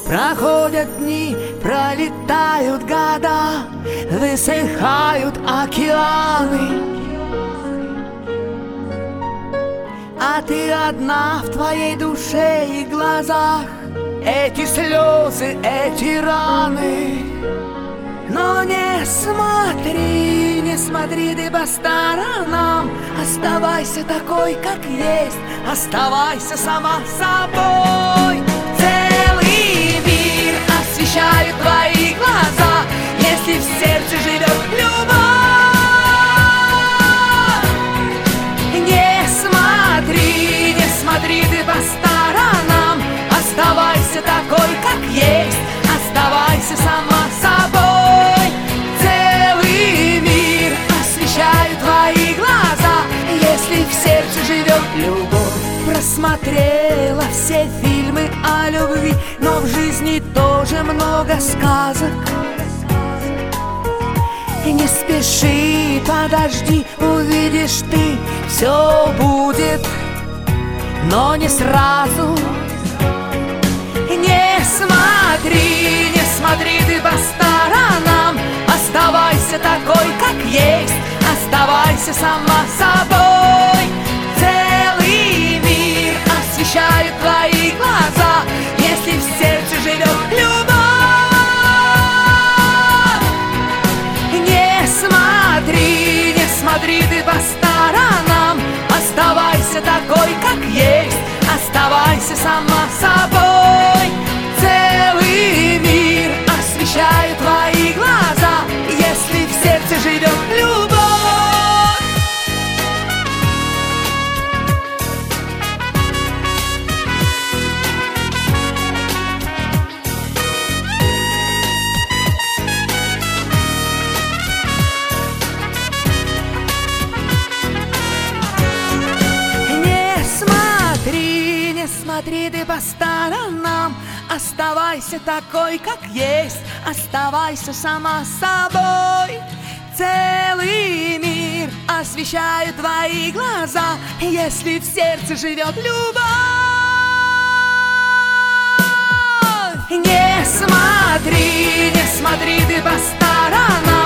Проходят дни, пролетают года, высыхают океаны, а ты одна в твоей душе и глазах. Эти слезы, эти раны. Но не смотри, не смотри ты по сторонам. Оставайся такой, как есть, оставайся сама собой. Целый мир освещают твои глаза, если в сердце живет любовь. Не смотри, не смотри ты по сторонам. Оставайся такой, как есть, оставайся сама собой. Целый мир освещают твои глаза, если в сердце живет любовь. Просмотрела все фильмы о любви, но в жизни тоже много сказок. Не спеши, подожди, увидишь ты, все будет, но не сразу. Не смотри, не смотри ты по сторонам. Оставайся такой, как есть, оставайся сама собой. Целый мир освещают твои глаза, если в сердце живет любовь. Не смотри, не смотри ты по сторонам. Оставайся такой, как есть, оставайся сама собой. Целый мир освещает твои глаза, если в сердце живет любовь. Не смотри ты по сторонам. Оставайся такой, как есть, оставайся сама собой. Целый мир освещают твои глаза, если в сердце живет любовь. Не смотри, не смотри ты по сторонам.